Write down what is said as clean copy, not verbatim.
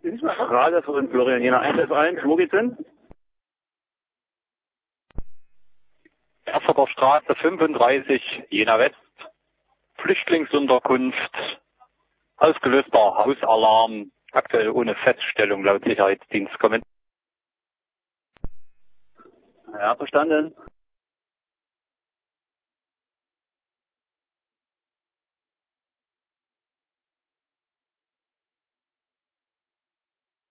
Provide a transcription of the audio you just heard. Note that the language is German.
Gerade von Florian Jena 1F1, wo geht's hin? Erfurter Straße 35, Jena West. Flüchtlingsunterkunft. Ausgelöster Hausalarm. Aktuell ohne Feststellung laut Sicherheitsdienst. Ja, verstanden.